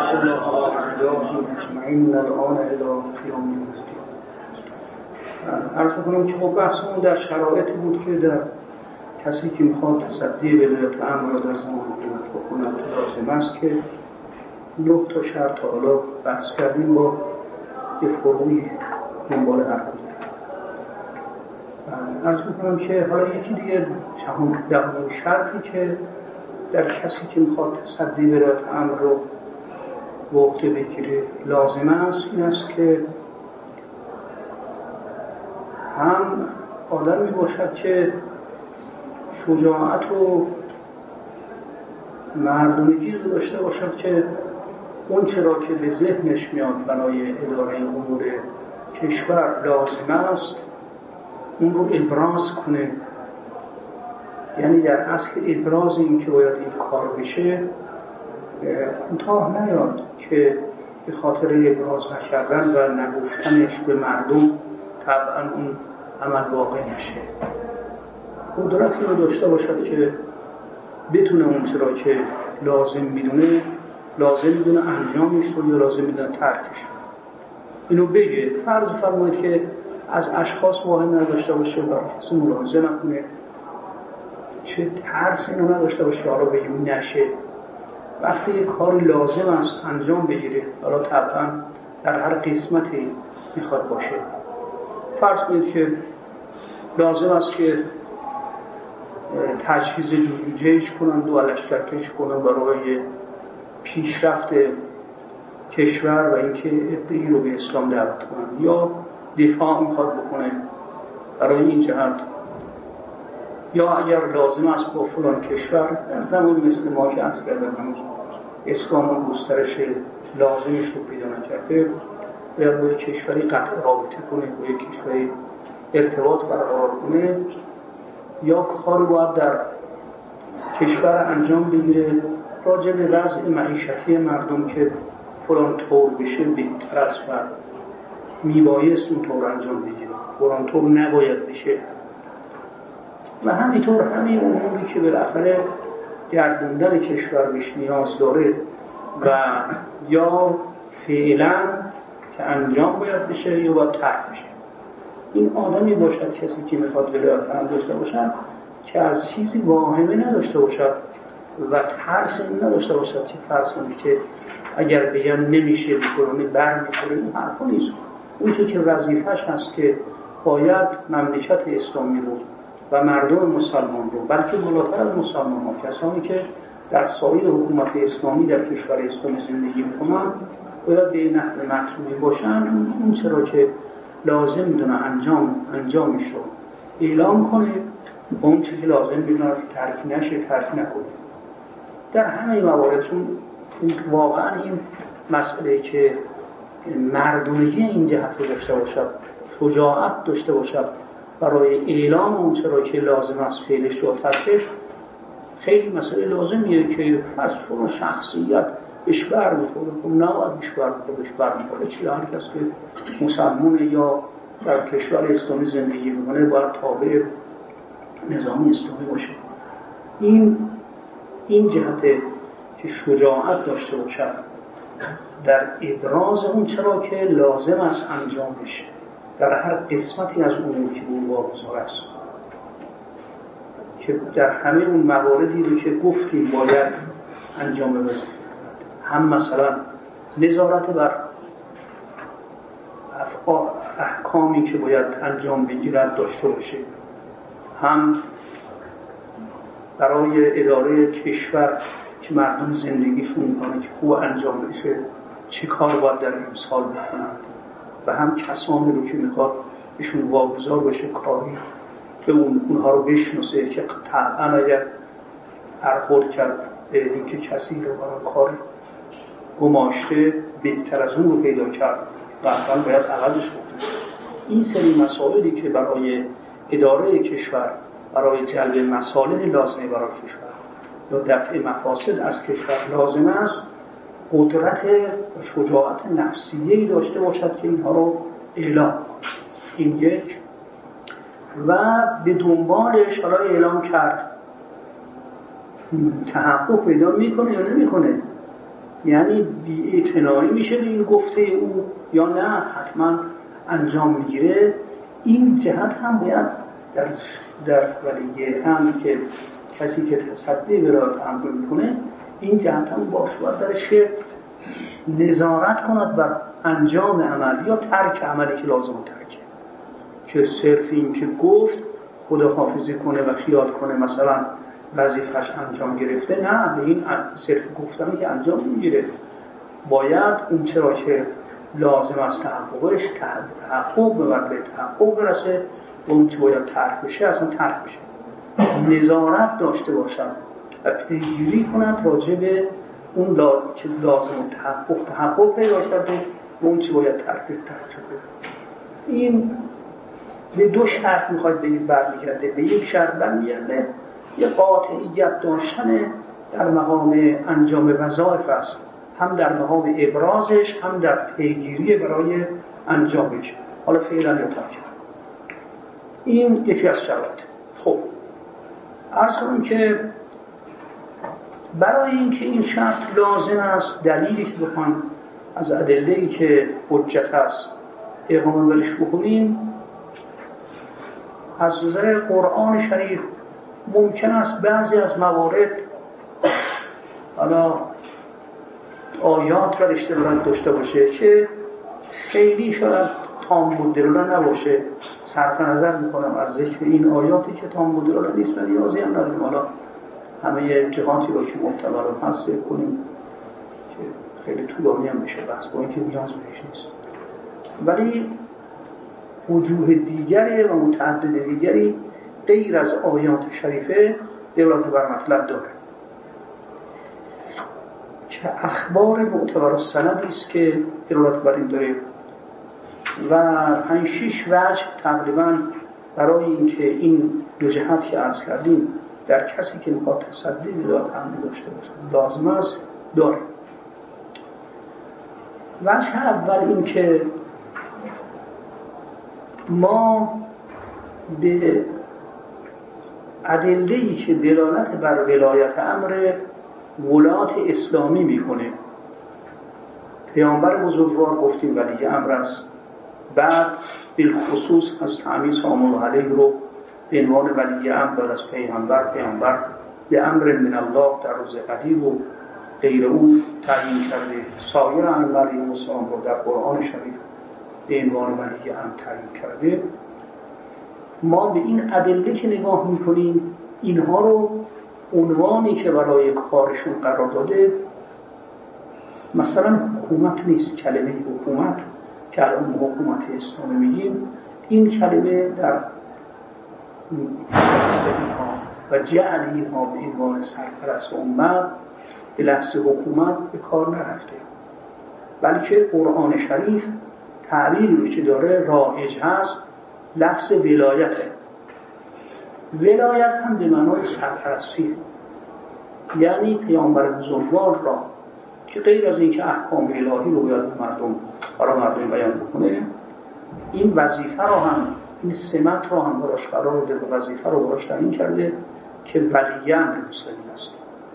الله على اعدائهم اجمعین الان الی قیام الدین. عرض می‌کنم که بحثمون در شرایطی بود که در کسی که میخواد تصدی ولایت امر را در زمان حکومت بکند لازم است که 9 تا شرط حالا بحث کردیم با یه فروعی دنبال هر کدوم. عرض می‌کنم که حالا یکی دیگه دهمین شرطی که در کسی که میخواد تصدی ولایت امر رو به عهده بگیره لازم است این است که هم آدمی باشد که شجاعت و مردونگی رو داشته باشد که اون چرا که به ذهنش میاد برای اداره امور کشور لازم است اون رو ابراز کنه. یعنی در اصل ابراز این که باید این کار بشه کوتاه نیاد که به خاطر ابراز نکردن و نگفتنش به مردم طبعا اون عمل واقع نشه. قدرتی رو داشته باشد که بتونه اون چرا که لازم میدونه انجامش رو یا لازم میدونه ترکش اینو بگه. فرض فرمایید که از اشخاص واقع نداشته باشه و کسی ملاحظه نکنه، چه ترس اینو نداشته باشه حالا به این نشه. وقتی یک کاری لازم است انجام بگیره، حالا طبعا در هر قسمتی میخواد باشه، فرض کنید که لازم است که تجهیز جیش کنند و لشکرکش کنند برای پیشرفت کشور و اینکه ادعی رو به اسلام دعوت کنند، یا دفاع میخواد بکنه برای این جهت، یا اگر لازم است با فلان کشور در زمانی مثل ما که عرض کردم هنوز اسلام و گسترش لازمش رو پیدا نکرده باید با یک کشوری قطع رابطه کنه، با یک کشوری ارتباط برقرار کنه، یا کاری باید در کشور انجام بگیره راجع به وضع معیشتی مردم که فلان طور بشه بهتر است و میبایست اون طور انجام بگیره، فلان طور نباید بشه. و همینطور همین اموری که بالاخره گردوندن کشور بهش نیاز داره و یا فعلا که انجام باید بشه یا باید ترک بشه. این آدمی باشد کسی که میخواد ولایت امر داشته باشد که از چیزی واهمه نداشته باشد و ترس نداشته باشد که فرض کنید که اگر بگن نمیشه بکنه برمیخوره. این حرفا نیست. اون چه که وظیفه‌اش هست که باید مملکت اسلامی رو و مردم مسلمان رو، بلکه بالاتر از مسلمان ها کسانی که در سایر حکومت اسلامی در کشور اسلامی زندگی میکنن باید به نحو مطلوبی باشن. اون چرا که لازم میدونه انجامش رو اعلام کنه، اون چیزی لازم میدونه ترک نکنه در همه موارد. چون واقعا این مسئله که مردونگی این جهت رو داشته باشد، شجاعت داشته باشد برای اعلام اون چرا که لازم است فعلش و ترکش، خیلی مسئله لازمیه که فرض شخصیت بهش برمیخوره. خب نباید بهش برمیخوره. چه هر کس که مسلمانه یا در کشور اسلامی زندگی میکنه باید تابع نظام اسلامی باشه. این جهته که شجاعت داشته باشد در ابراز اون چرا که لازم است انجام بشه در هر قسمتی از امور که اون واگذار است، که در همه اون مواردی رو که گفتیم باید انجام بده. هم مثلا نظارت بر احکامی که باید انجام بگیرد داشته باشه، هم برای اداره کشور که مردم زندگیشون میکنه که خوب انجام بشه چه کار باید در این سال بکنند، و هم کسانی رو که میخواد بهشون واگذار بشه کاری که اونها رو بشناسه که طبعا اگر برخورد کرد به اینکه کسی رو برای کار گماشته بهتر از اون رو پیدا کرد و اول باید عوضش بکنه. این سری مسائلی که برای اداره کشور، برای جلب مصالح لازمه برای کشور یا دفع مفاسد از کشور لازم است، قدرت و شجاعت نفسیه‌ای داشته باشد که اینها رو اعلام. این یک. و به دنبالش حالا اعلام کرد تحقق پیدا میکنه یا نمیکنه. یعنی بی‌اعتنایی میشه به این گفته او یا نه حتما انجام میگیره. این جهت هم باید در ولی امر که کسی که تصدی ولایت امر میکنه، این جهت هم باید درش نظارت کند بر انجام عمل یا ترک عملی که لازم ترکه، که صرف این که گفت خداحافظی کنه و خیال کنه مثلا وظیفش انجام گرفته، نه، به این صرف گفتن که انجام میگیره. باید اون چرا که لازم است تحققش تحقق به تحقق برسه و اون چه باید ترک بشه اصلا ترک بشه، نظارت داشته باشد و پیگیری کند راجع به اون چیز لازم تحقق پیدا کرده و اون چه باید ترک شده. این به دو شرط میخواد بگید برمیگرده. به یک شرط برمیگرده یه قاطعیت داشتن در مقام انجام وظایف است، هم در مقام ابرازش هم در پیگیری برای انجامش، حالا فعلا یا ترک. این یکی از شرایط. خب عرض کنم که برای اینکه این شرط لازم است، دلیلی که بخوام از ادله‌ای که حجت است اقامه برش بکنیم، از نظر قرآن شریف ممکن است بعضی از موارد حالا آیات و اشتباهات داشته باشه که خیلی شاید تام مدلوله نباشه. صرف نظر میکنم از ذکر این آیاتی که تام مدلوله نیست و نیازی هم نداریم حالا همه جهاتی رو که معتبر هست کنیم که خیلی طولانی هم بشه بحث با اینکه نیاز بهش نیست، ولی وجوه دیگری و متعدد دیگری غیر از آیات شریفه دلالت بر مطلب داره که اخبار معتبر السند است که دلالت بر این داره و 5-6 وجه تقریبا برای اینکه این دو جهت که عرض کردیم در کسی که میخواد تصدی ولایت امر داشته باشه لازم است داره. وجه اول این که ما به ادله‌ای که دلالت بر ولایت امر ولات اسلامی میکنه، پیامبر بزرگوار گفتیم ولی امر است، بعد بالخصوص از تعمید سلام الله علیه رو به عنوان ولی امر از پیامبر به امر من الله در روز قدیم و غیر او تعیین کرده، سایر انبیاء و رسولان رو در قرآن شریف به عنوان ولی امر تعیین کرده. ما به این ادله که نگاه میکنیم اینها رو عنوانی که برای کارشون قرار داده، مثلا حکومت نیست، کلمه حکومت که الان حکومت اسلامی میگیم، این کلمه در اصل اینها و جعل اینها به عنوان سرپرست امت به لفظ حکومت به کار نرفته، بلکه قرآن شریف تعبیری که داره رایج هست لفظ ولایته. ولایت هم به معنای سرپرستی، یعنی پیامبر بزرگوار را که غیر از اینکه احکام الهی رو باید برای مردم بیان بکنه، این وظیفه رو هم، این سمت رو هم براش قرار داده و وظیفه رو براش تعیین کرده که ولی امر مسلمین است.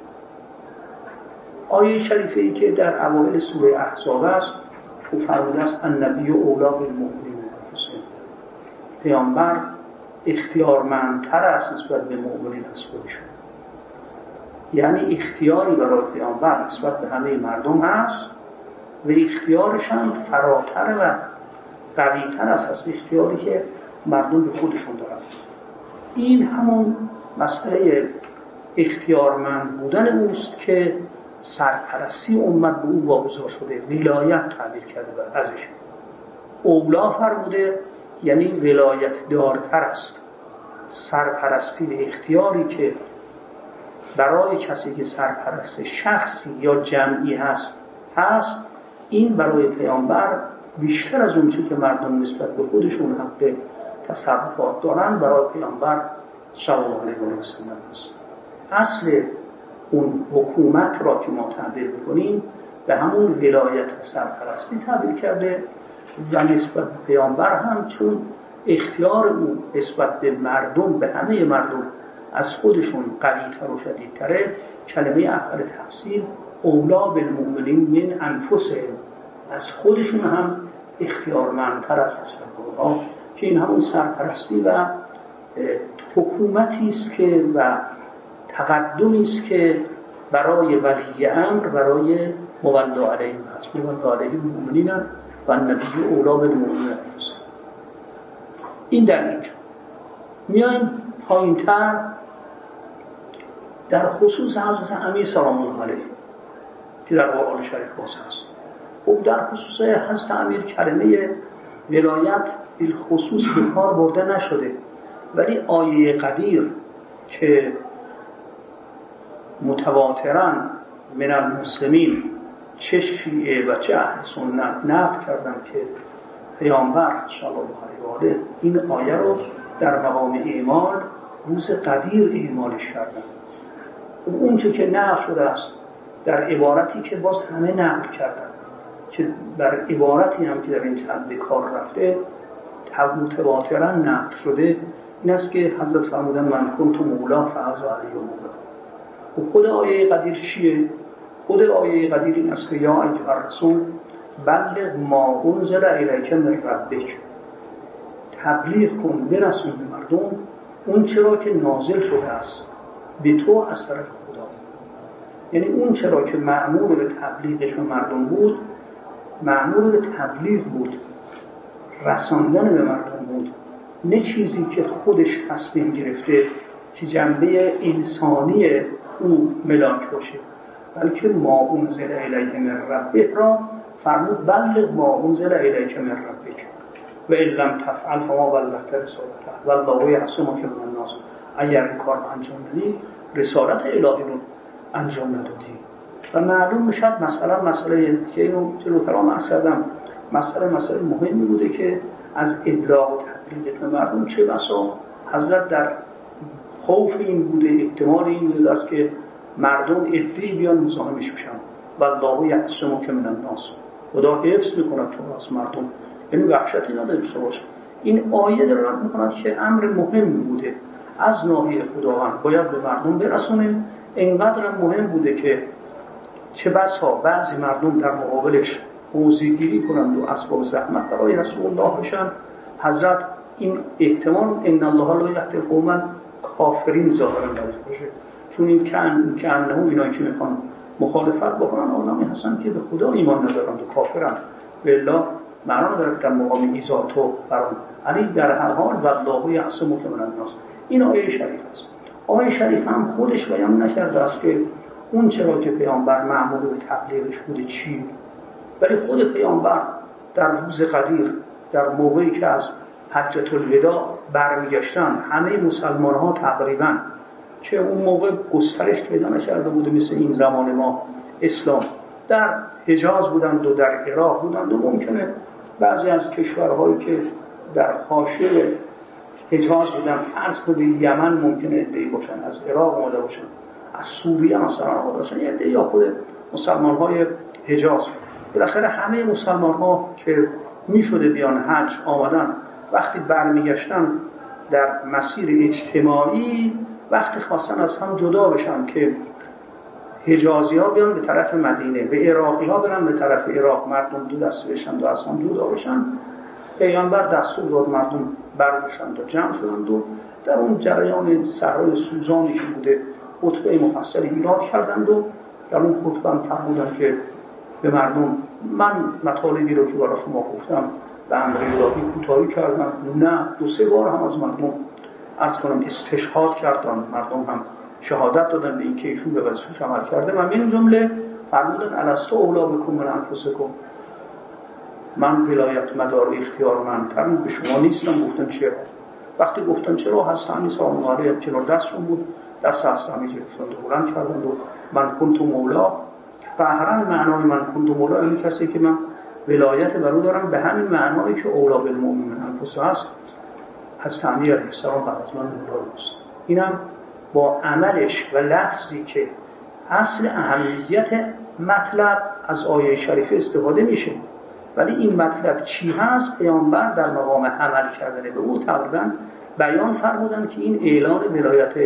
آیه شریفه ای که در اوایل سوره احزاب است او فرموده است النبی اولی بالمؤمنین انفسهم، پیامبر اختیارمندتر است نسبت به مؤمنین از خودشون، یعنی اختیاری برای پیامبر نسبت به همه مردم هست و اختیارش هم فراتر و قوی‌تر است از اختیاری که مردم به خودشون دارن. این همون مسئله اختیارمند بودن اوست که سرپرستی امت به او واگذار شده، ولایت تعبیر کرده بر ازش. اولا فرموده یعنی ولایت دارتر است، سرپرستی و اختیاری که برای کسی که سرپرست شخصی یا جمعی هست این برای پیامبر بیشتر از اون چیزی که مردم نسبت به خودشون حق تصرفات دارن برای پیامبر صلی الله علیه و سلم است. اصل اون حکومت را که ما تعبیر می‌کنیم به همون ولایت سرپرستی تعبیر کرده و نسبت به پیامبر هم چون اختیار او نسبت به مردم، به همه مردم از خودشون قوی‌تر و شدیدتره، کلمه اول تفسیر اولا بالمؤمنین من انفسهم، از خودشون هم اختیارمندتر است ها، که این همون سرپرستی و حکومتی است که و تقدمی است که برای ولی امر، برای مولا علیهم هست. مولا علیهم المؤمنین و النبی اولا بالمؤمنین انفسهم. این در اینجا. میایم پایین‌تر در خصوص حضرت امیر سلام الله علیه که در قرآن شریف باز هست. خب در خصوص حضرت امیر کلمه ولایت بالخصوص به کار برده نشده، ولی آیه قدیر که متواتراً من المسلمین چه شیعه و چه اهل سنت نقل کردن که پیامبر صلی الله علیه و آله این آیه رو در مقام اعمال روز قدیر اعمالش کردن. اون چه که نقل شده است در عبارتی که باز همه نقل کردن، که بر عبارتی هم که در این چند کار رفته متواتراً نقل شده، این است که حضرت فرمودن من کنت مولا فعضا علی مولا. و خود آیه قدیر چیه؟ خود آیه قدیر این است که یا ایها الرسول بلغ ما انزل الیک من ربک، تبلیغ کن، برسون به مردم اون چرا که نازل شده است به تو از طرف خدا. یعنی اون چرا که مأمور به تبلیغش به مردم بود، مأمور به تبلیغ بود، رساندن به مردم بود، نه چیزی که خودش تصمیم گرفته که جنبه انسانی او ملاک باشه، بلکه ما انزل الیک من ربک را فرمود بلغ ما انزل الیک من ربک و ان لم تفعل فما بلغت رسالته والله یعصمک من الناس. اگر این کار انجام ندی رسالت الهی رو انجام ندادی. و معلوم میشد مسئله که اینو جلوتر عرض کردم، مسئله مهمی بوده که از ابلاغ و تبلیغ به مردم چه بسا حضرت در خوف این بوده، احتمال این بوده است که مردم عده‌ای بیان مزاحمش بشن والله یعصمک من الناس، خدا حفظ میکند تو از مردم، یعنی وحشتی نداشته باشه. این آیه دلالت میکند که امر مهم بوده از ناحیه خداوند باید به مردم برسونه. اینقدر مهم بوده که چه بسا بعضی مردم در مقابلش موضع‌گیری کنند و اسباب زحمت برای رسول الله بشن. حضرت این احتمال ان الله لا یهدی القوم کافرین ظاهرا نداشته باشه، چون این که انه اینایی که میخوان مخالفت بکنن آدمی هستن که به خدا ایمان ندارن و کافرن، والله معنا نداره در مقام ایذا تو برام علی در هر حال والله یعصمک من الناس. این آیه شریف است. آیه شریف هم خودش بیان نکرده است که اون چرا که پیامبر مأمور به تبلیغش بوده چی، ولی خود پیامبر در روز قدیر، در موقعی که از حجة الوداع برمیگشتن همه مسلمان ها تقریبا، که اون موقع گسترش پیدا نکرده بوده مثل این زمان ما اسلام، در حجاز بودند و در عراق بودند و ممکنه بعضی از کشورهایی که در حاشیه حجاز بودن، فرض کنید یمن ممکنه عده‌ای باشن، از عراق اومده باشن، از سوریه مثلا اومده باشن، عده‌ای یا خود مسلمان‌های حجاز. بالاخره همه مسلمان‌ها که میشده بیان حج آمدن، وقتی برمیگشتن در مسیر اجتماعی، وقتی خواستن از هم جدا بشن که حجازی‌ها بیان به طرف مدینه و عراقی‌ها برن به طرف عراق، مردم دو دسته بشن و از هم جدا بشن، پیغمبر دستور داد مردم برگشتند و جمع شدند و در اون جریان صحرای سوزانی که بوده خطبه مفصلی ایراد کردند و در اون خطبه هم فرمودند که به مردم من مطالبی رو که برای شما گفتم به امر الهی کوتاهی کردم، نه 2-3 بار هم از مردم عرض کنم استشهاد کردن، مردم هم شهادت دادن به این که ایشون به وظیفه‌اش عمل کرده. و من جمله فرمودن الستو اولا بکن من انفسکم، من ولایت مدار اختیارمندتر به شما نیستم. گفتن چرا؟ وقتی گفتن چرا، حسن سلام الله علیه کنار دستشون بود، دست حسن گرفتند و بلند کردند و من کنت مولا. فهرن معنای من کنت مولا این کسی که من ولایت بر او دارم به همین معنایی که اولا بالمؤمنین انفسهم هست. حضرت امیر علیه السلام بعد از من مولا است. اینم با عملش و لفظی که اصل اهمیت مطلب از آیه شریفه استفاده میشه، ولی این مطلب چی هست پیامبر در مقام عمل کردن به او تقریبا بیان فرمودن که این اعلان ولایت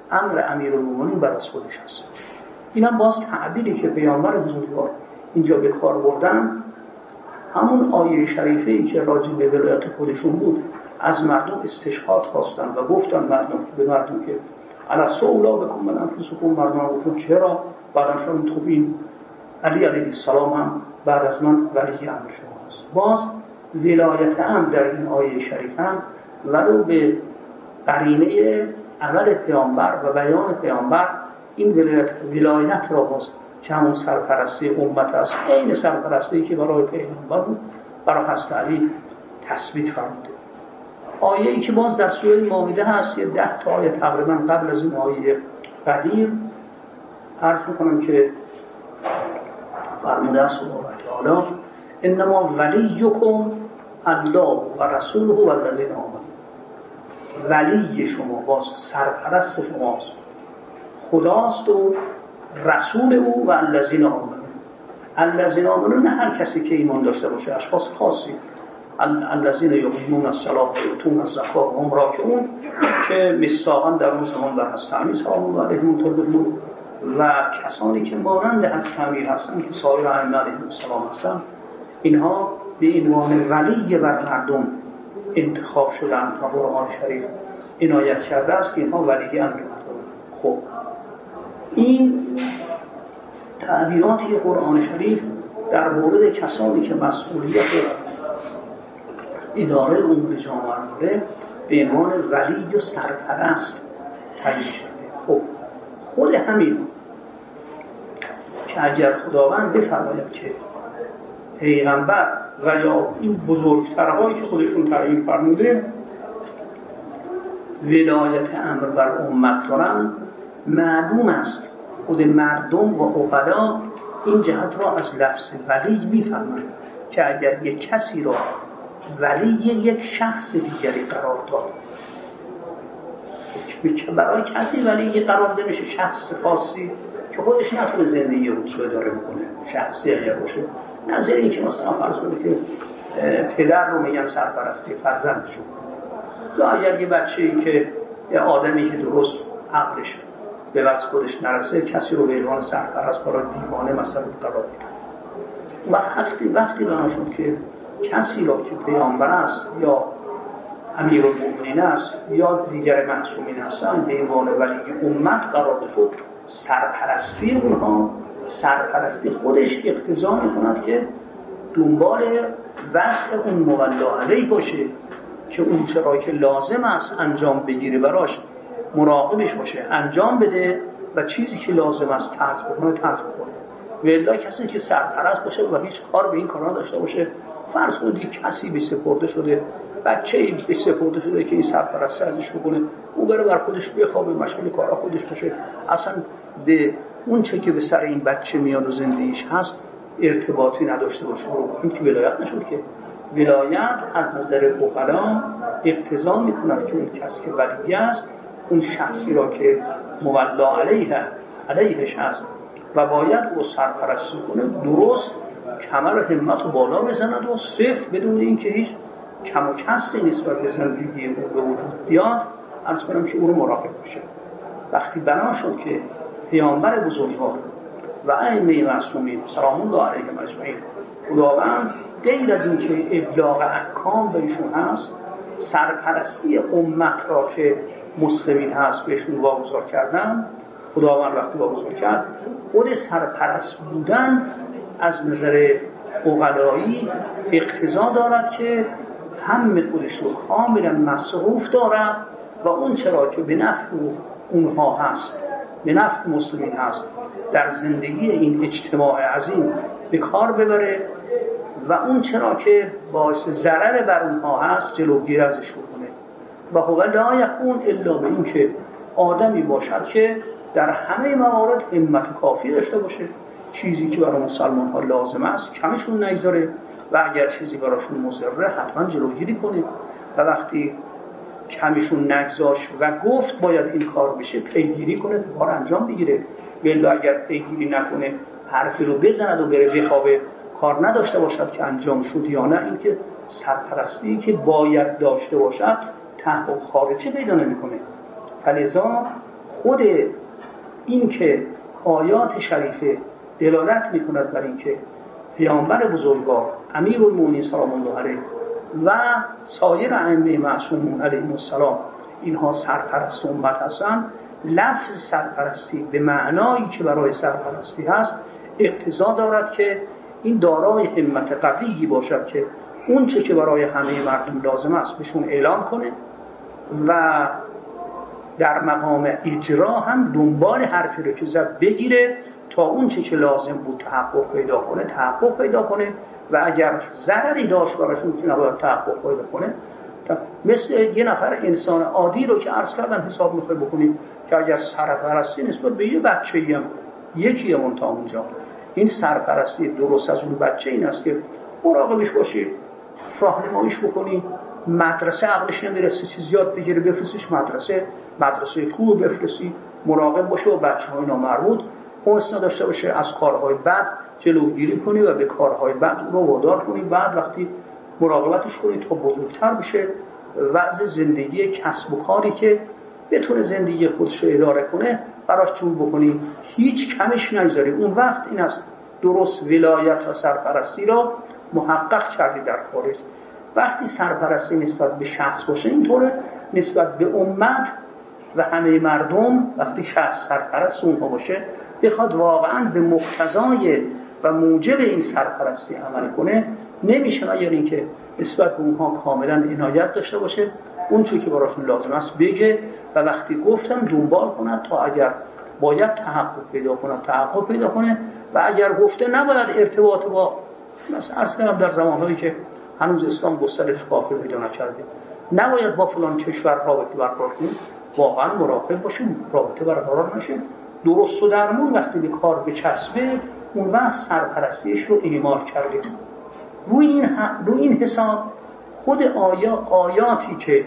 امر امیرالمومنین بر از خودش هست. اینم باز تعبیری که پیامبر بزرگوار اینجا به کار بردن، همون آیه شریفه‌ای که راجع به ولایت خودشون بود، از مردم استشهاد خواستن و گفتن به مردم که الستو اولا بکن من انفسکم، مردم گفتن چرا؟ بعدم شدن خب این علی علیه السلام هم بعد از من ولی امر شما است. باز ولایت امر در این آیه شریف هم ولو به قرینه عمل پیامبر و بیان پیامبر این ولایت را باز که همون سرپرستی امت است، این سرپرستی که برای پیامبر بود برای حضرت علی تثبیت فرموده. آیه‌ای که باز در سوره مائده هست، یه 10 تا آیه تقریبا قبل از این آیه قدیر عرض میکنم که فرموده است خداوند تعالی انما ولیکم الله و رسوله و الذین آمنوا. ولی شما باز سرپرست شماست خداست و رسول او و الذین آمنوا. الذین آمنوا نه هر کسی که ایمان داشته باشه، اشخاص خاصی، الذین یقیمون الصلاة و یؤتون الزکات و هم راکعون که مصداقاً در اون زمان بر حضرت امیر صلی علیهم تربیت و کسانی که مانند حضرت امیر هستند که سایر ائمه علیهم السلام هستند، اینها به عنوان ولی بر مردم انتخاب شدند و قرآن شریف عنایت کرده است که اینها ولی امر مردم. خب این تعبیراتی قرآن شریف در مورد کسانی که مسئولیت اداره امور جامعه داره به عنوان ولی و سرپرست تعیین شده. خب خود همین که اگر خداوند بفرماید که پیغمبر و یا این بزرگترهایی که خودشون تعیین فرموده ولایت امر بر امت دارن، معلوم است خود مردم و عقلا این جهت را از لفظ ولی میفهمند که اگر یک کسی را ولی یک شخص دیگری قرار داد، برای کسی ولی قرار داده میشه شخص خاصی که خودش نتونه زندگی رو اداره بکنه، شخصی اگر باشه، نظر این که مثلا فرض کنید که پدر رو میگن سرپرستی فرزندشون، یا اگر یه بچه‌ای که یه آدمی که درست عقلش به واسه خودش نرسه کسی رو به عنوان سرپرست برای دیوانه مثلا قرار میدن. وقتی بنا شد که کسی را که پیامبر است یا امیرالمومنین است یا دیگر معصومین هستند به عنوان ولی امت قرار شد، سرپرستی اونها، سرپرستی خودش اقتضا می‌کند که دنبال وضع اون مولا علیه باشه که اون چرا که لازم است انجام بگیره براش مراقبش باشه، انجام بده و چیزی که لازم است طرز بکنه. ولی کسی که سرپرست باشه و هیچ کار به این کارا داشته باشه، فرض کنید کسی به سپرده شده، بچه‌ای به سپرده شده که این سرپرستی ازش بکنه، او بره بر خودش بخوابه، مشغول کارا خودش باشه، اصلا به اون چه که به سر این بچه میاد و زندگیش هست ارتباطی نداشته باشه. این که ولایت نشد که ولایت از نظر عقلا اقتضا می‌کند که اون کسی که ولی است اون شخصی را که مولا علیهش هست و باید او سرپرستی کنه درست کمر همت رو بالا بزند و صفر بدون اینکه هیچ کم و کسری نسبت به زندگی او به وجود بیاد، عرض کنم که او رو مراقب باشه. وقتی بنا شد که پیامبر بزرگوار و ائمه معصومین سلام الله علیهم اجمعین خداوند غیر از اینکه ابلاغ احکام بهشون هست، سرپرستی امت را که مسلمین هست بهشون واگذار کردن، خداوند وقتی واگذار کرد خود سرپرست بودن از نظر عقلایی اقتضا دارد که همه خودش رو کاملا مصروف دارد و اون چرا که به نفع اونها هست، به نفع مسلمین هست، در زندگی این اجتماع عظیم به کار ببره و اون چرا که باعث ضرر بر اونها هست جلوگیری ازش بکنه. و هو لا یکون الا به این که آدمی باشد که در همه موارد همت کافی داشته باشه، چیزی که برای مسلمان ها لازم است کمشون نگذاره و اگر چیزی براشون مضره حتما جلوگیری کنه و وقتی کمشون نگذاشت و گفت باید این کار بشه پیگیری کنه، کار انجام بگیره. ولی اگر پیگیری نکنه حرفی رو بزند و بره بخوابه، کار نداشته باشد که انجام شد یا نه، این که سرپرستی که باید داشته باشد تحقق خارجی پیدا نمی‌کنه. فلذا خود این که آیات شریفه دلالت میکند بر این که پیامبر بزرگوار امیرالمومنین سلام الله علیه و سایر ائمه معصومون علیهم السلام اینها سرپرست امت هستند، لفظ سرپرستی به معنایی که برای سرپرستی هست اقتضا دارد که این دارای همت قویی باشد که اون چه که برای همه مردم لازم است بهشون اعلام کنه و در مقام اجرا هم دنبال حرفی رو که زد بگیره تا اون چه که لازم بود تحقق پیدا کنه و اگر ضرری داشت براشون که نباید تحقق پیدا کنه، مثل یه نفر انسان عادی رو که عرض کردم حساب میخوای بکنیم که اگر سرپرستی نسبت به یه بچه‌ای هم یکیه منتها اونجا این سرپرستی درست از اون بچه این است که مراقبش باشی، راهنماییش بکنی، مدرسه عقلش نمیرسه چیز یاد بگیره بفرستیش مدرسه خوب بفرستی، مراقب باشه و بچه‌های نامربوط اونس نداشته باشه، از کارهای بد جلوگیری کنی و به کارهای بد رو وادار کنی. بعد وقتی مراقبتش کنی تا بزرگتر بشه وضع زندگی کسب و کاری که بتونه زندگی خودش رو اداره کنه براش جور بکنی، هیچ کمش نگذاری. اون وقت این است درست ولایت و سرپرستی را محقق کردی در خارج. وقتی سرپرستی نسبت به شخص باشه اینطوره، نسبت به امت و همه مردم وقتی شخص سرپرست اونها باشه بخواد واقعا به مقتضای و موجب این سرپرستی عمل کنه نمیشه مگر اینکه نسبت به اونها کاملا عنایت داشته باشه، اون چیزی که براشون لازم است بگه و وقتی گفتم دنبال کنه تا اگر باید تحقق پیدا کنه و اگر گفته نباید ارتباط با مثلا عرض کردم در زمانهایی که هنوز اسلام گسترش کافی پیدا نکرده نباید با فلان کشور رابطه برقرار کنیم، واقعا مراقب باشیم رابطه برقرار نشه. درست و درمون وقتی به کار بچسبه اون وقت سرپرستیش رو اعمال کرده. روی این حساب خود آیاتی که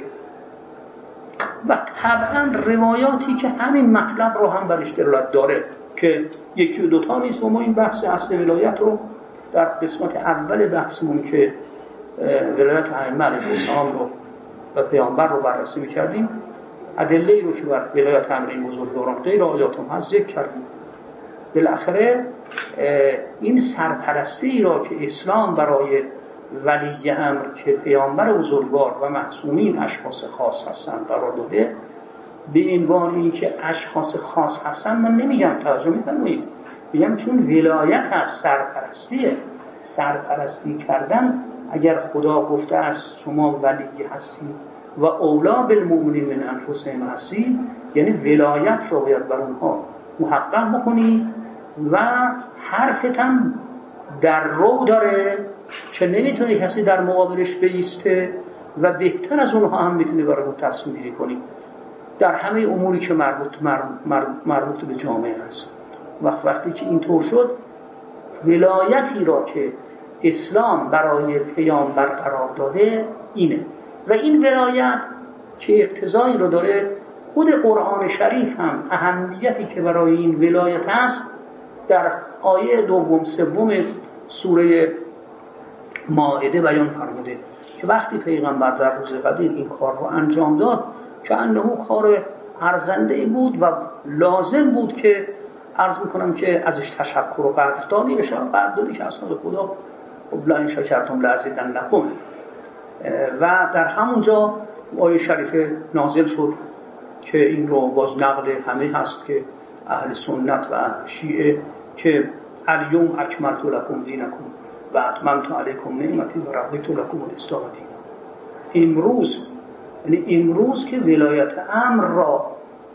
و طبعا روایاتی که همین مطلب رو هم برش دلالت داره که یکی و دوتا نیست و ما این بحث اصل ولایت رو در قسمت اول بحثمون که ولایت ائمه علیهم السلام رو و پیامبر رو بررسی می‌کردیم ادله‌ای رو که بر ولایت امرین بزرگواران غیر آیات هم هست ذکر کردیم. بالاخره این سرپرستی را که اسلام برای ولی امر که پیامبر بزرگوار و معصومین اشخاص خاص هستند قرار داده، به عنوان این که اشخاص خاص هستند من نمیگم ترجمه کنید، میگم چون ولایت از سرپرستی کردن اگر خدا گفته است شما ولی هستید و اولا بالمؤمنین من انفسهم هستید، یعنی ولایت رو باید بر اونها محقق بکنی و حرفت هم در رو داره که نمیتونه کسی در مقابلش بایسته و بهتر از اونها هم میتونه برای اون تصمیم گیری کنی در همه اموری که مربوط به جامعه هست. وقتی که اینطور شد ولایتی را که اسلام برای پیامبر قرار داده اینه و این ولایت که اقتضایی رو داره خود قرآن شریف هم اهمیتی که برای این ولایت هست در آیه دوم سوم سوره مائده بیان فرموده که وقتی پیغمبر در روز قدیر این کار رو انجام داد که انه کار ارزنده بود و لازم بود که عرض میکنم که ازش تشکر و قدردانی بشه، قدردانی که اصلا خدا لئن شکرتم لأزیدنکم و در همونجا آیه شریفه نازل شد که این رو باز نقل همه هست که اهل سنت و اهل شیعه که الیوم اکملت لکم دینکم و اتممت علیکم نعمتی و رضیت لکم الاسلام دینا. امروز که ولایت امر را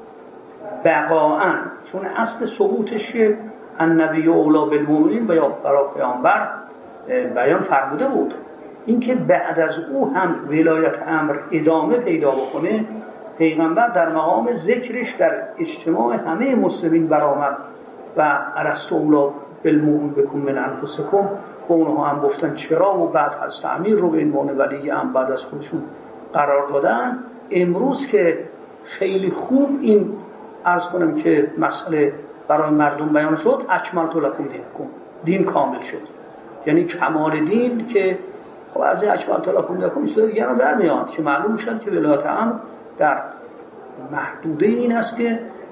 بقاءً چون اصل ثبوتش النبی اولا بالمؤمنین برای پیامبر بیان فرموده بود، اینکه بعد از او هم ولایت امر ادامه پیدا بکنه پیغمبر در مقام ذکرش در اجتماع همه مسلمین برآمد و الست اولا بالمؤمنین بکم من انفسکم و اونها هم گفتن چرا و بعد از تعمیر رو به عنوان ولی امر بعد از خودشون قرار دادن. امروز که خیلی خوب این عرض کنم که مسئله برای مردم بیان شد اکملت لکم دینکم، دین کامل شد، یعنی کمال دین که خب از اکملت لکم دینکم چیز دیگه رو برمیاد که معلوم شد که ولایت امر در محدوده این است که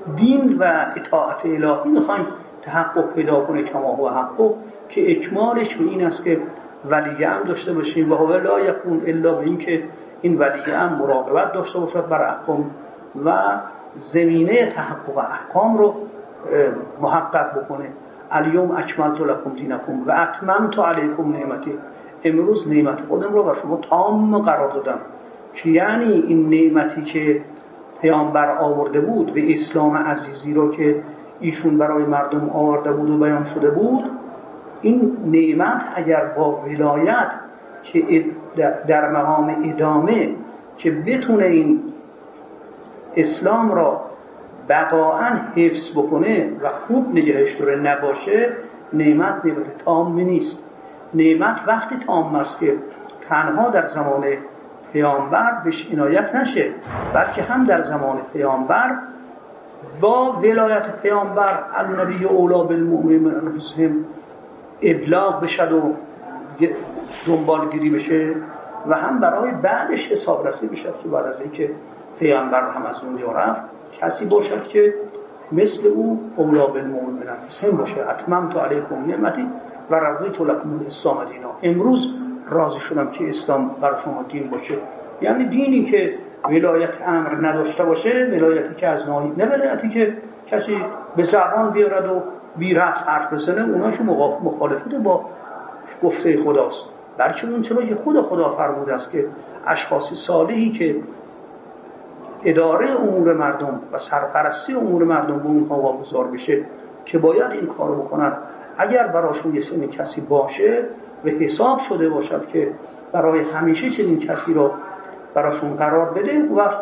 دین و اطاعت الهی میخوایم تحقق پیدا کنه کما هو حق، که اکمالش به این است که ولی امر داشته باشیم و هو لا یکون الا به این که این ولی امر مراقبت داشته باشد بر احکام و زمینه تحقق احکام رو محقق بکنه. الیوم اکملت لکم دینکم و اتممت علیکم نعمتی، امروز نعمت خودم رو بر شما تام قرار دادم. که یعنی این نعمتی که پیامبر آورده بود به اسلام عزیزی رو که ایشون برای مردم آورده بود و بیان شده بود، این نعمت اگر با ولایت که در مقام ادامه که بتونه این اسلام را بقاعاً حفظ بکنه و خوب نگهش داره نباشه، نعمت تام نیست. نعمت وقتی تام است که تنها در زمان پیامبر بهش عنایت نشه، بلکه هم در زمان پیامبر با ولایت پیامبر النبی اولا بالمؤمنین من انفسهم ابلاغ بشد و دنبالگیری بشه، و هم برای بعدش حسابرسی بشد که بعد از اینکه پیامبر هم از اونجا رفت کسی باشد که مثل او اولا بالمؤمنین من انفسهم باشه. اتممت علیکم نعمتی و رضیت لکم الاسلام دینا، امروز راضی شدم که اسلام برای شما دین باشه. یعنی دینی که ولایت امر نداشته باشه، ولایتی که از ناهی، نه ولایتی که کسی به زبان بیارد و بی ربط حرف بزنه، اونا که مخالفت با گفته خداست، بلکه اون چرا که خدا فرموده است که اشخاص صالحی که اداره امور مردم و سرپرستی امور مردم به اونها واگذار بشه که باید این کارو بکنن، اگر براشون یه سن کسی باشه و حساب شده باشد که برای همیشه چنین کسی رو براشون قرار بده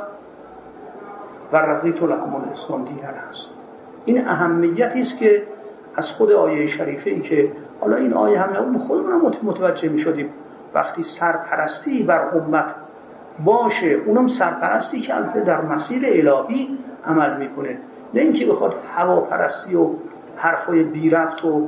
و رضیت لکم الاسلام دینا هست. این اهمیتی است که از خود آیه شریفه ای که حالا این آیه هم خودمون متوجه می شدیم وقتی سرپرستی بر امت باشه، اونم سرپرستی که البته در مسیر الهی عمل میکنه، نه اینکه بخواد هواپرستی و حرفای بی ربط و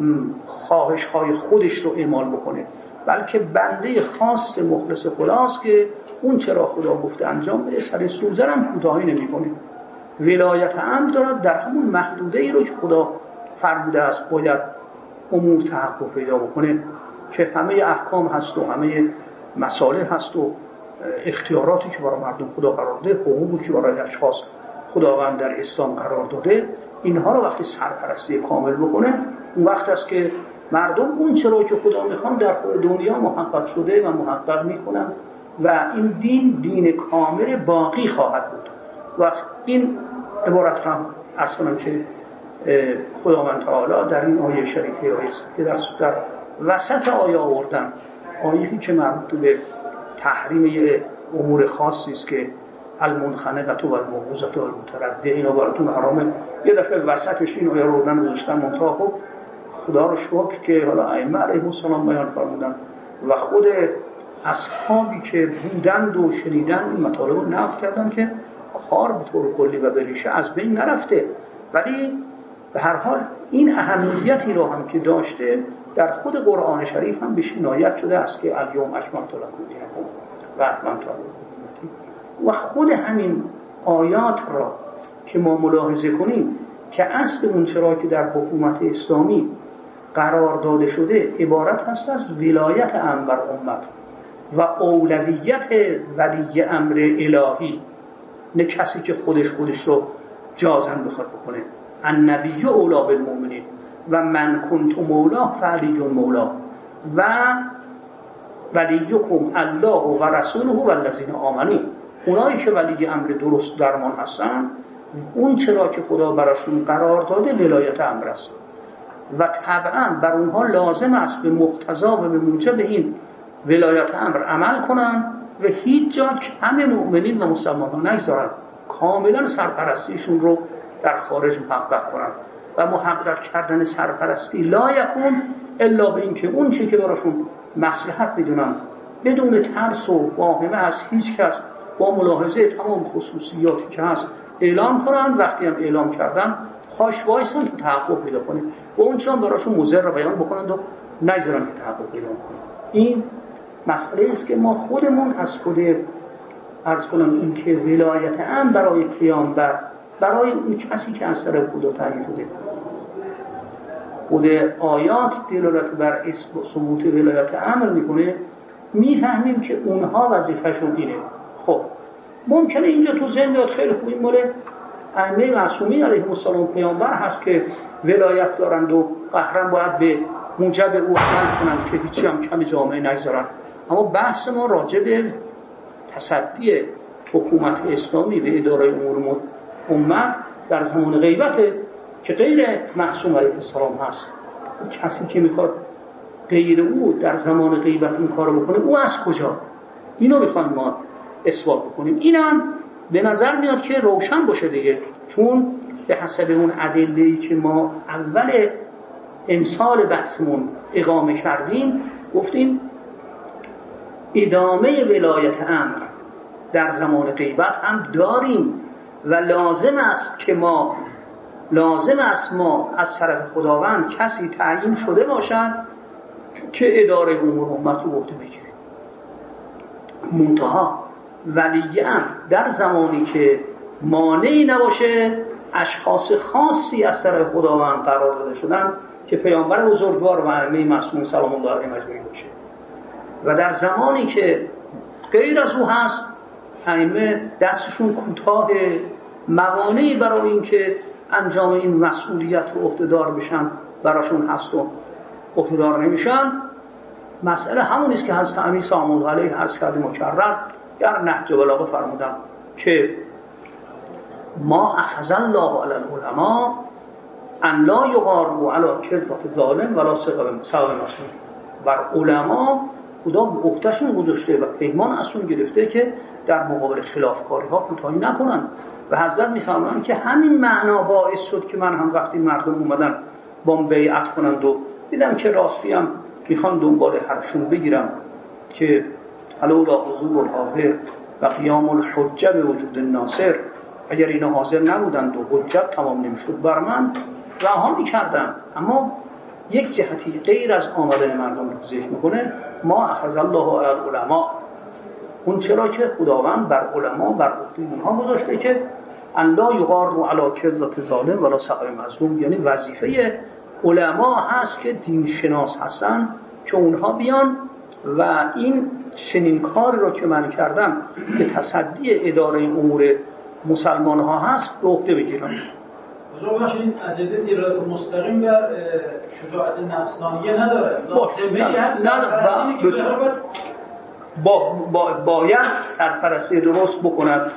خواهش های خودش رو اعمال بکنه، بلکه بنده خاص مخلص خداست که اون چرا خدا گفته انجام بده، سر سوزن هم کوتاهی نمیکنه. ولایت امر دارد در همون محدوده ای رو که خدا فرموده است باید امور تحقق پیدا بکنه، که همه احکام هست و همه مصالح هست و اختیاراتی که برای مردم خدا قرار داده، حقوقی که برای اشخاص خداوند در اسلام قرار داده، اینها رو وقتی سرپرستی کامل بکنه، اون وقت است که مردم اون چرا که خدا میخوان در دنیا محقق شده و محقق میکنن و این دین کامل باقی خواهد بود. و این عبارت هم اصلا که خداوند تعالی در این آیه شریفه که در وسط آیه آوردن، آیه‌ای که مربوط به تحریم امور خاصی است که المنخنقة و الموقوذة و المتردیة، اینا براتون حرامه، یه دفعه وسطش این آیه رو آوردن گذاشتن منتها خب خدا رو شکر که حالا ائمه علیهم السلام بیان فرمودن و خود اصحابی که بودند و شنیدن این مطالب رو نقل کردن که کار به طور کلی و بریشه از بین نرفته، ولی به هر حال این اهمیتی رو هم که داشته در خود قرآن شریف هم بهش عنایت شده است که الیوم اکملت لکم دینکم و اتممت علیکم نعمتی. و خود همین آیات را که ما ملاحظه کنیم که اصل اون چرا که در حکومت اسلامی قرار داده شده عبارت هست از ولایت امر بر امت و اولویت ولی امر الهی، نه کسی که خودش رو جازم بخواد بکنه. النبی اولا بالمؤمنین و من کنت مولا فعلی مولا و ولیکم الله و رسوله و الذین آمنوا، اونایی که ولی امر درست درمان هستن، اون چرا که خدا براشون قرار داده ولایت امر است و طبعا بر اونها لازم است به مقتضا و به موجب این ولایت امر عمل کنن و هیچ جا کم مؤمنین و مسلمانان نگذارن، کاملا سرپرستیشون رو در خارج محقق کنن و محقق کردن سرپرستی لا یکون الا به این که اون چی که براشون مصلحت میدونن بدون ترس و واهمه از هیچ کس با ملاحظه تمام خصوصیاتی که هست اعلام کنن، وقتی هم اعلام کردن خواهش وایسن که تحقق پیدا کنه و اون چون براشون مضر رو بیان بکنن و نگذارن که تحقق پیدا کنه. این مسئله است که ما خودمون از خود عرض کنم این که ولایت امر برای پیامبر برای اون کسی که از طرف خدا تعیین شده. خود آیات دلالت بر ثبوت ولایت امر میکنه، میفهمیم که اونها وظیفه‌شون اینه. خب ممکنه اینجا تو ذهن بیاد خیلی خوب این مال ائمه معصومین علیهم السلام پیامبر هست که ولایت دارند و قهرن باید به موجب او عمل کنند که هیچی هم کم جامعه نگذارن. اما بحث ما راجع به تصدی حکومت اسلامی به اداره امور امت در زمان غیبت که غیر معصوم علیه السلام هست. کسی که میخواد غیر او در زمان غیبت این کارو بکنه، او از کجا؟ اینو میخوایم ما اثبات بکنیم. اینم به نظر میاد که روشن باشه دیگه، چون به حسب اون ادله‌ای که ما اول امسال بحثمون اقامه کردیم، گفتیم ادامه ولایت امر در زمان غیبت هم داریم و لازم است ما از طرف خداوند کسی تعیین شده باشد که اداره امور امت رو عهده بگیره. منتها ولی امر در زمانی که مانعی نباشه اشخاص خاصی از طرف خداوند قرار داده شدن که پیامبر بزرگوار و ائمه معصومین سلام الله علیهم اجمعین باشه، و در زمانی که غیر از او هست ائمه دستشون کوتاه، موانعی برای این که انجام این مسئولیت و عهده‌دار بشن براشون هست و عهده‌دار نمیشن. مسئله همون است که حضرت امیر سلام الله علیه عرض کرده مکرر در نهج البلاغه فرمودن که ما اخذ الله علی العلماء ان لا یغاروا علی کذبة ظالم ولا سقم مسلم. بر علما خدا به عهده‌شون گذاشته و پیمان ازشون گرفته که در مقابل خلافکاری ها کوتاهی نکنن. و حضرت میفرمایند که همین معنا باعث شد که من هم وقتی مردم اومدن با بیعت کنند و دیدم که راستی هم میخوان دنبال حرفشون بگیرم که حلولا حضور الحاضر و قیام الحجه به وجود الناصر، اگر اینا حاضر نبودند و حجت تمام نمیشد بر من رها میکردم. اما یک جهتی غیر از آمدن مردم رو ذکر میکنه، ما اخذ الله علی العلماء، اون چرا که خداوند بر علما بر عهده اونها گذاشته که ان لا یغاروا علی کذبة ظالم ولا سقم مظلوم. یعنی وظیفه علما هست که دین شناس هستن که اونها بیان و این چنین کار رو که من کردم به تصدی اداره امور مسلمان ها هست به عهده بگیرن. بزرگ باشین این ادله دلالت مستقیم بر شجاعت نفسانیه نداره. باید سرپرستی درست بکند،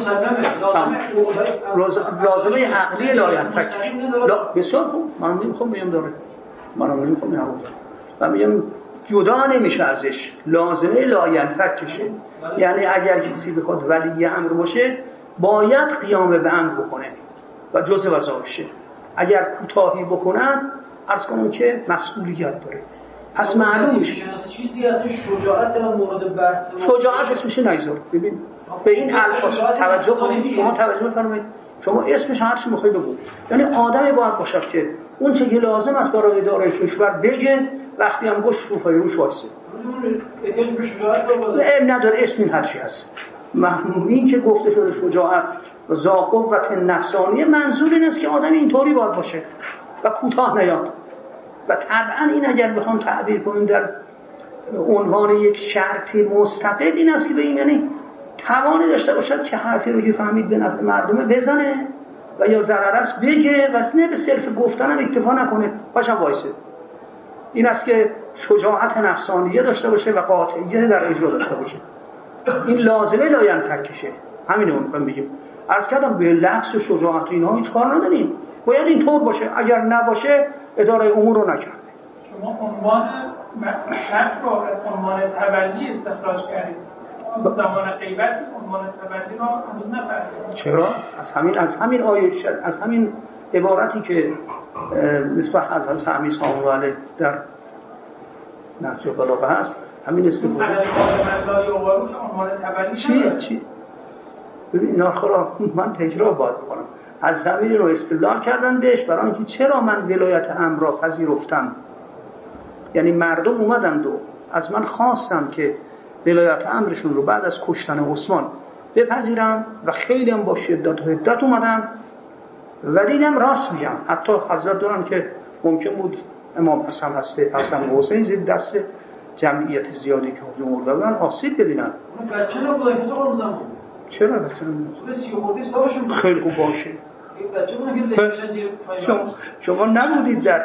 لازمه عقلی لاینفک. بسیار خوب، من نمیخوام بگم داره، منم نمیخوام بگم و میگم جدا نمیشه ازش، لازمه لاینفکشه. یعنی اگر کسی بخواد ولی امر باشه باید قیام به امر بکنه و جزء وظایفشه. اگر کوتاهی بکنن عرض کنم که مسئولیت داره. پس معلوم میشه چیزی از شجاعت مورد بحث شجاعت اسمش نگذار. ببین به این الفاظ توجه کنید، شما توجه فرمایید، شما اسمش هر چی میخوای بگو. یعنی آدمی باید باشد که اون چه که لازم است برای اداره کشور بگه، وقتی هم گوش رو پای روش وایسه. احتیاج به شجاعت داره، نداره. اسم این هر چی هست. این که گفته شده شجاعت و ذا قوت نفسانیه، منظور این است که آدم اینطوری باید باشه و کوتاه نیاد. و طبعا این اگر بخوام تعبیر کنیم در عنوان یک شرط مستقل این است که به این یعنی توانی داشته باشد که حرفی رو که فهمید به نفع مردمه بزنه و یا ضرر است بگه و نه به صرف گفتن هم اکتفا نکنه، باشم وایسه. این است که شجاعت نفسانیه داشته باشه و قاطعیت در اجرا داشته باشه. این لازمه لاینفکشه. همین رو میخوام بگیم. عرض کردم به لفظ و شجاعت اینها هیچ کار نداریم، باید اینطور باشه. اگر نباشه اداره امور رو نکرده. شما عنوان شرط رو از عنوان تبلی استخراج کردید. زمان غیبت عنوان تبلی رو هنوز نفهمیدید. چرا؟ از همین آیه، از همین عبارتی که نسبت از حضرت امیر سلام الله علیه در نهج البلاغه هست، همین استفاده. عنوان تبلی چی؟ ببین اینا خلا من تکرار باید بکنم. از زمین رو استدلال کردن بهش برای اینکه چرا من ولایت امر را پذیرفتم. یعنی مردم اومدند و از من خواستن که ولایت امرشون رو بعد از کشتن عثمان بپذیرم و خیلی هم با شدت و حدت اومدن و دیدم راست میگم. حتی حضرت دارم که ممکن بود امام حسن حسن و حسین زیر دست جمعیت زیادی که حضور آورده بودن آسیب ببینن. بچه رو بودن که اون زمان چرا بچه خیلی خوب باشه. شما نبودید در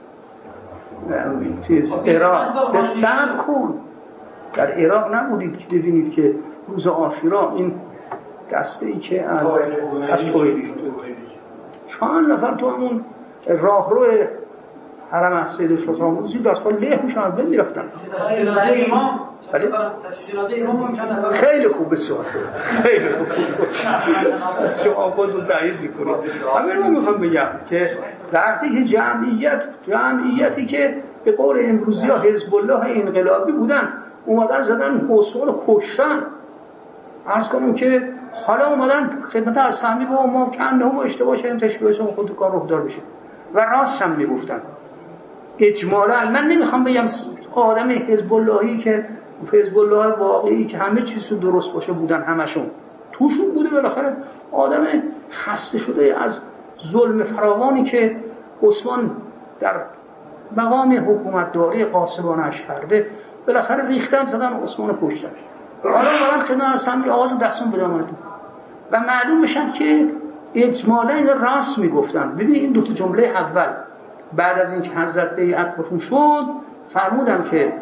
چیز عراق، به صبر کن، در عراق نبودید که ببینید که روز عاشورا این دسته ای که از تویلی چند نفر تو همون راهرو حرم از سید سلطان موسی دست پا له میشن از بین میرفتن. خیلی خوب، بسیار خیلی خوب. شما خودتون تایید میکنید. همین رو میخوام بگم که وقتی که جمعیتی که به قول امروزی ها حزب الله انقلابی بودن اومدن زدن حسین رو کشتن، عرض کنم که حالا اومدن خدمت از سهمی با ما کنده هم اشتباه شدیم تشبیهشون خود کار رخ دار بشه و راست هم میگفتن. اجمالا من نمیخوام بگم آدم حزب اللهی که حزب الله واقعی که همه چیز رو درست باشه بودن، همشون توشون بوده بالاخره آدم خسته شده از ظلم فراوانی که عثمان در مقام حکومتداری قاسمانش کرده، بالاخره ریختن زدن عثمان کشتن. حالا اومدن خدمت از سهمی آواز دستون بدامد و معلوم میشن که اجمالا این راست میگفتن. ببین این دو تا جمله اول بعد از اینکه حضرت بیعت باشون شد فرمودن که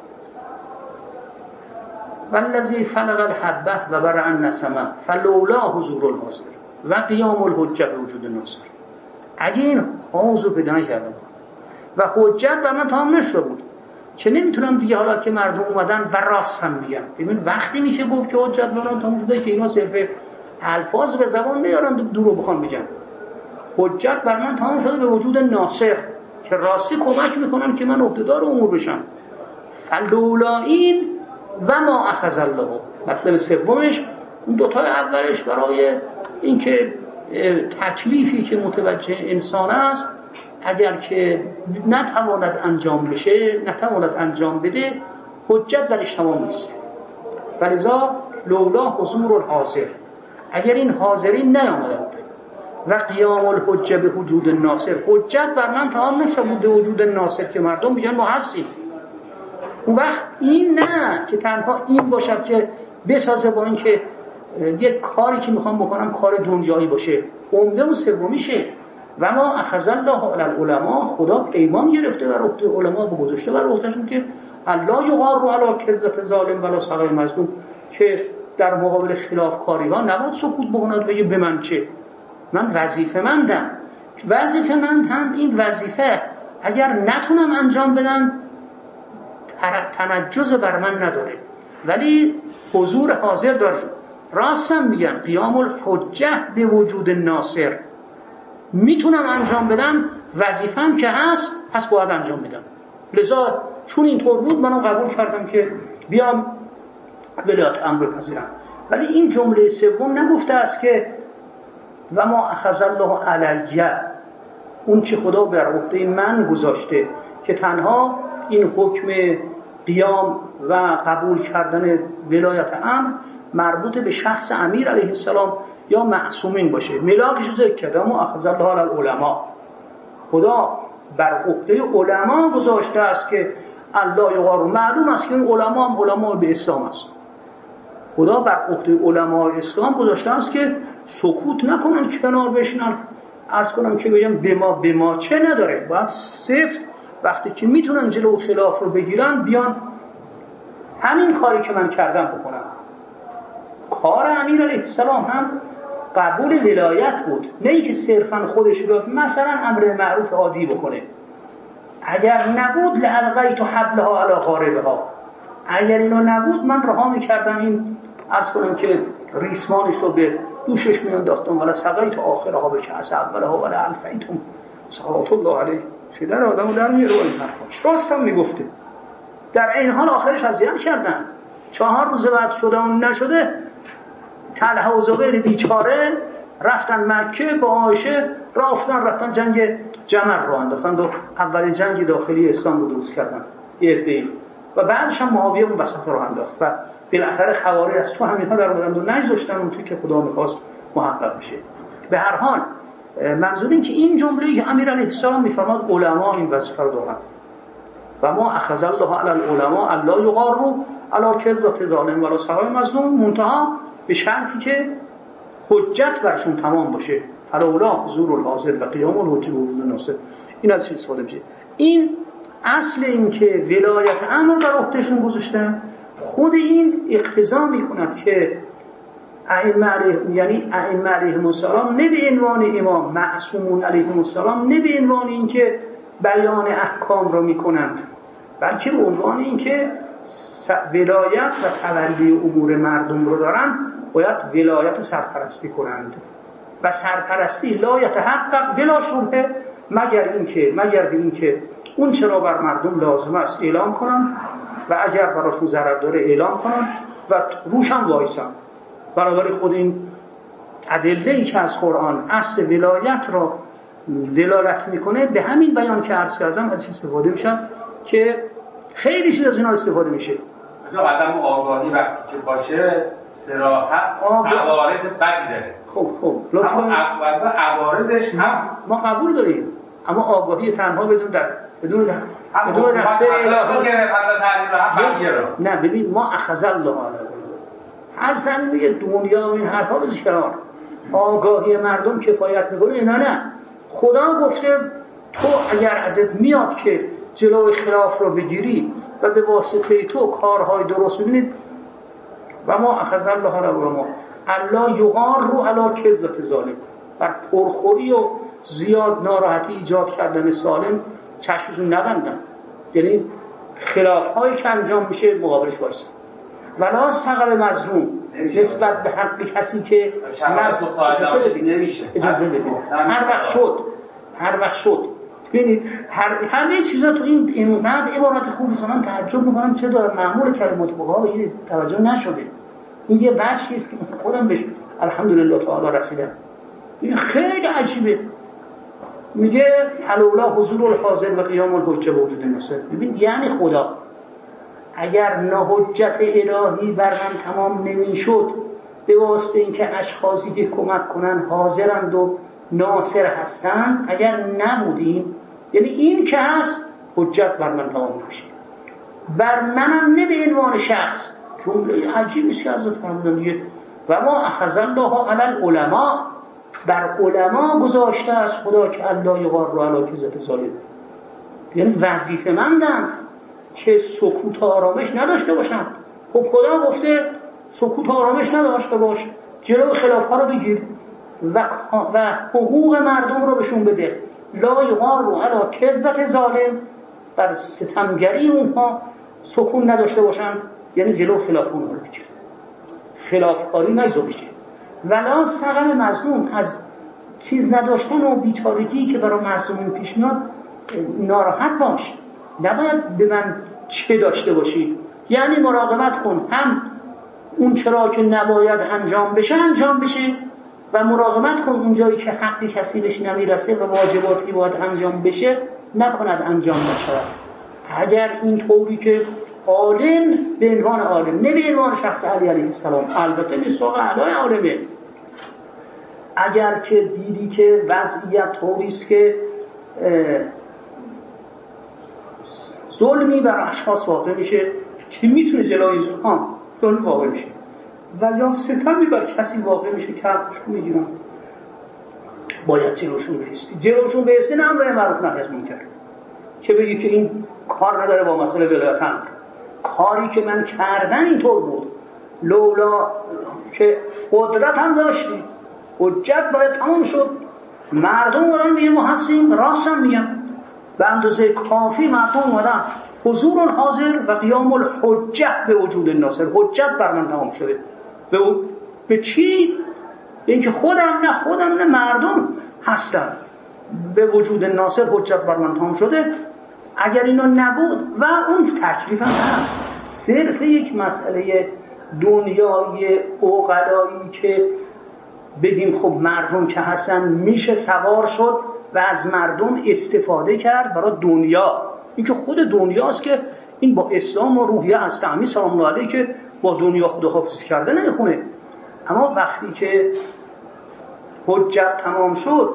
والذی فلق الحبه و برع النسمه فلولا حضور الحاضر و قیام الحجه به وجود ناصر. اگه این حاضر پیدا نکردم و حجت بر من تمام نشده بود که نمیتونم دیگه حالا که مردم اومدن و راست هم میگم. ببین وقتی میشه گفت که حجت بر من تمام شده که اینا صرف الفاظ به زبان نیارن دورو بخوام بگن. حجت بر من تمام شده به وجود ناصر که راستی کمک میکنن که من عهدهدار امور بشم. فلولا این و ما اخذ الله. مطلب سومش اون دوتای اولش برای اینکه تکلیفی که متوجه انسان است اگر که نتواند انجام بشه، نتواند انجام بده، حجت درش تمام نیست. ولذا لولا حضور الحاضر، اگر این حاضرین نیامدند و قیام الحجه به وجود ناصر، حجت بر من تمام نشده بود به وجود ناصر که مردم بگن ما هستیم. اون وقت این نه که تنها این باشد که بسازه با این که یک کاری که میخوام بکنم کار دنیایی باشه. عمده و سومیشه و ما اخذ الله علی العلماء، خدا پیمان گرفته بر عهده علما و گذاشته بر عهدهشون که الله یغار علی کذبة ظالم ولا صغیر مظلوم، که در مقابل خلافکاری ها نباید سکوت بکند بگه به من چه، من وظیفه مندم. وظیفه مند هم این وظیفه اگر نتونم انجام بدم تنجز بر من نداره، ولی حضور حاضر داریم. راستم میگن قیام الحجه به وجود ناصر، میتونم انجام بدم، وظیفه‌ام که هست پس باید انجام بدم. لذا چون اینطور بود منم قبول کردم که بیام ولایت امر بپذیرم. ولی این جمله سوم نگفته است که و ما اخذ الله علیه، اون چه خدا بر عهده من گذاشته که تنها این حکم قیام و قبول کردن ولایت امر مربوط به شخص امیر علیه السلام یا معصومین باشه. ملاکش رو ذکر کرده ما اخذ الله علی العلماء، خدا بر عهده علما گذاشته است که الله یغار. معلوم است که این علما هم علما به اسلام است. خدا بر عهده علمای اسلام گذاشته است که سکوت نکنن، کنار بشنن. عرض کنم که بگم به ما چه نداره، باید سفت وقتی که میتونن جلو خلاف رو بگیرن بیان همین کاری که من کردم بکنم. کار امیر علیه السلام هم قبول ولایت بود، نه اینکه صرفا خودش رو مثلا امر معروف عادی بکنه. اگر نبود لالقیت حبلها علی غاربها، اگر اینو نبود من رها میکردم این عرض کنم که ریسمانش رو به دوشش میانداختم ولا سقیت آخرها به کأس اولها ولا الفیتم صلوات الله علیه. شدر آدمو در میاره این حرفاش. راستم میگفته. در این حال آخرش اذیت کردن. 4 روز بعد شده و نشده طلحه و زبیر بیچاره رفتن مکه با عایشه رفتن جنگ جمل رو انداختن و اولین جنگ داخلی اسلام رو درست کردن یه عده‌ای و بعدش هم معاویه اون وسط رو انداخت و بالاخره خوارج از تو همینها در اومدن و نذاشتن اون چیزی که خدا می‌خواست محقق بشه. به هر حال منظور این که این جمله‌ای که امیر علیه السلام میفرماد علما این وظیفه رو دارن و ما اخذ الله علی العلماء الا یغاروا علی کذة ظالم ولا سخای مظلوم، منتها به شرطی که حجت برشون تمام باشه. فلولا حضور الحاضر و قیام الحجه بوجود الناصر. این از چیز استفاده میشه. این اصل این که ولایت امر بر عهدهشون گذاشتن، خود این اقتضا میکند که ائمه علیهم السلام نه به عنوان امام، معصومون علیهم السلام نه به عنوان این که بیان احکام را میکنند، بلکه به عنوان این که ولایت و تولی امور مردم رو دارن، باید ولایت سرپرستی کنند و سرپرستی لا یتحقق بلا شبهه مگر به این که اون چرا بر مردم لازم است اعلام کنن و اگر براشون ضرر داره اعلام کنن و روشن وایسن. بنابراین خود این ادله‌ای که از قرآن اصل ولایت را دلالت میکنه به همین بیان که عرض کردم از استفاده میشن که خیلی چیز از اینا استفاده میشه. مثلا آدم آگاهی وقتی که باشه صراحت عوارض بدی داره. خب لطفا عوارضش هم ما قبول داریم، اما آگاهی تنها بدون دسته الهی نه. ببین ما اخذ الله اصلا میگه دنیا و این حرفا بزش کنار، آگاهی مردم کفایت میکنه. نه خدا گفته تو اگر ازت میاد که جلوی خلاف رو بگیری و به واسطه تو کارهای درست ببینید و ما اخذ الله علی العلماء الا یغاروا علی کذة ظالم، بر پرخوری و زیاد ناراحتی ایجاد کردن سالم چشمشون نبندن، یعنی خلاف‌هایی که انجام میشه مقابلش وایسن. ولا سقل مظلوم نسبت به حق کسی که اجازه بدید هر وقت شد ببینید همه چیزا تو این اینقدر عبارت خوبی من تعجب میکنم چه داره معمول کلمات بها به این توجه نشده. این یه بچی است که خودم بهش الحمدلله تعالی رسیدم. این خیلی عجیبه. میگه فلولا حضور الحاضر و قیام الحجه بوجود الناصر. ببین یعنی خدا اگر نه حجت الهی بر من تمام نمیشد به واسطه اینکه اشخاصی که کمک کنن حاضرند و ناصر هستند اگر نبودیم، یعنی این که هست حجت بر من تمام نمیشه، بر منم نه به عنوان شخص. جمله عجیبی است که حضرت فرمودن دیگه و ما اخذ الله علی العلماء، بر علما گذاشته از خدا که الله یغار علی کذة ظالم، یعنی وظیفه مندم که سکوت و آرامش نداشته باشن. خب خدا گفته سکوت و آرامش نداشته باش، جلو خلاف‌ها رو بگیر و حقوق مردم رو بهشون بده. لا یغار علی کذة ظالم، بر ستمگری اونها سکون نداشته باشن، یعنی جلو خلاف اونها رو بگیر، خلافکاری نگذاشته. ولا سقل مظلوم، از چیز نداشتن و بیچارگی که برای مظلومین پیش میاد ناراحت باش. نباید به من چه داشته باشی، یعنی مراقبت کن هم اون چرا که نباید انجام بشه و مراقبت کن اون جایی که حق کسی بهش نمیرسه و واجباتی باید انجام بشه نکند انجام نشود. اگر این طوری که عالم به عنوان عالم نه به عنوان شخص علی علیه السلام، البته میثاق اعلای عالمه، اگر که دیدی که وضعیت طوری است که ظلمی بر اشخاص واقع میشه که میتونه جلوی ظلم واقع میشه و یا ستمی بر کسی واقع میشه که حقشون میگیرن، باید جلوشون بیستی نه امر معروف نهی از منکر که بگی که این کار نداره با مسئله ولایت امر. کاری که من کردن اینطور بود، لولا که قدرت هم داشتی، حجت باید تمام شد، مردم اومدن میگه ما هستیم، راست هم میگن، به اندازه کافی مردم اومدن حضور الحاضر و قیام الحجه به وجود الناصر، حجت بر من تمام شده. به چی؟ اینکه خودم نه مردم هستن، به وجود الناصر حجت بر من تمام شده. اگر اینا نبود و اون تکلیف هم هست، صرف یک مسئله دنیای عقلایی که بگیم خب مردم که هستن میشه سوار شد و از مردم استفاده کرد برای دنیا. این که خود دنیاست که این با اسلام و روحیه هست، تعمی سلام الله علیه که با دنیا خداحافظی کرده نمیخونه. اما وقتی که حجت تمام شد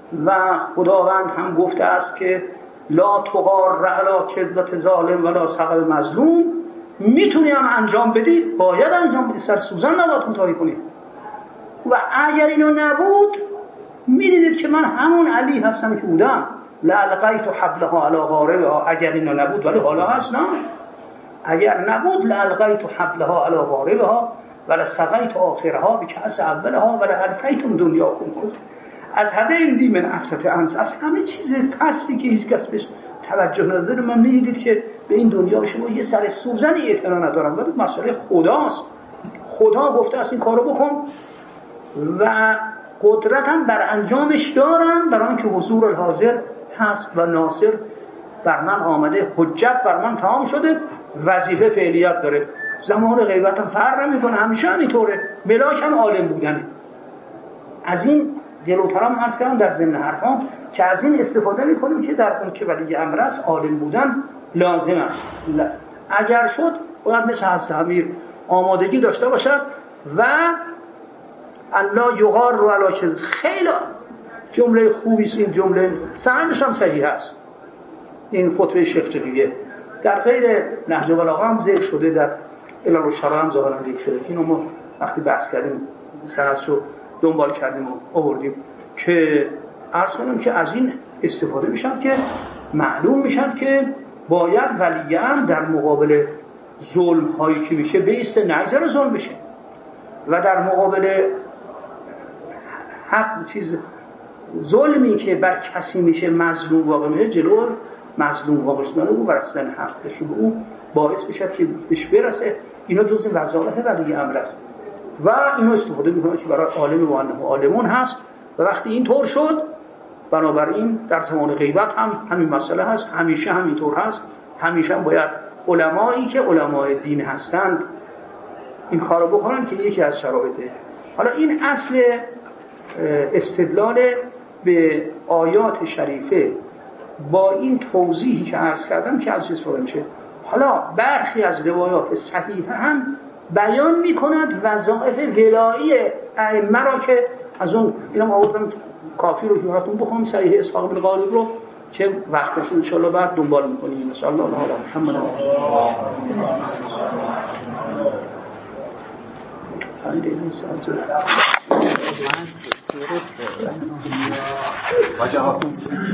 و خداوند هم گفته است که لا تغار علی کذبة ظالم ولا سقم مظلوم. میتونی هم انجام بدی، باید انجام بدی، سر سوزن نباید کوتاهی کنی. و اگر اینو نبود میدیدید که من همون علی هستم که بودم، لالقیت حبلها علی غاربها. اگر اینو نبود، ولی حالا هست، نه اگر نبود لالقیت حبلها علی غاربها ولسقیت آخرها بکأس اولها ولالفیتم دنیاکم. از حده این دی من افتت انس، از همه چیز پستی که هیچ کس بهش توجه نداره من میدید که به این دنیا شما یه سر سوزنی اعتنا ندارم، ولی مسئله خداست. خدا گفته است این کارو بکن و قدرتم بر انجامش دارم، برای آنکه حضور الحاضر هست و ناصر بر من آمده، حجت بر من تمام شده، وظیفه فعلیت داره. زمان غیبتم فرق نمیکنه، همیشه همینطوره. ملاکم عالم بودنه. از این جلوترم عرض کردم در ضمن حرفام که از این استفاده میکنیم که در اون که ولی امر است عالم بودن لازم است. اگر شد باید مثل حضرت امیر آمادگی داشته باشد و الله یغار رو علا چیز. خیلی جمله خوبی است این جمله، سندش هم صحیح است. این خطبه شیخ جلیه در غیر نهج البلاغه هم ذکر شده، در علل الشرع هم ظاهرا ذکر شده. اینو ما وقتی بحث کردیم سندشو دنبال کردیم و آوردیم که عرض کنم که از این استفاده میشن که معلوم میشن که باید ولیان در مقابل ظلم هایی که میشه بیسته، نگذره ظلم بشه، و در مقابل حق چیز ظلمی که بر کسی میشه مظلوم واقع میشه، جلو مظلوم واقع شدن او بر اصل حق بشه، او باعث بشه که بهش برسه. اینا جزء وظایف ولی امر است و اینو استفاده میکنه که برای عالم و انه عالمون هست. و وقتی این طور شد، بنابراین در زمان غیبت هم همین مسئله هست، همیشه همینطور هست. همیشه هم باید علمایی که علمای دین هستند این کارو بکنن که یکی از شرایطه. حالا این اصل استدلال به آیات شریفه با این توضیحی که عرض کردم که از استفاده میشه. حالا برخی از روایات صحیحه هم بیان میکند وظایف ولایی ائمه را که از اون اینم آوردم کافی رو که براتون بخونم، صحیح اسحاق بن غالب رو که وقتش ان شاء الله بعد دنبال میکنیم. ان شاء الله محمد درسته.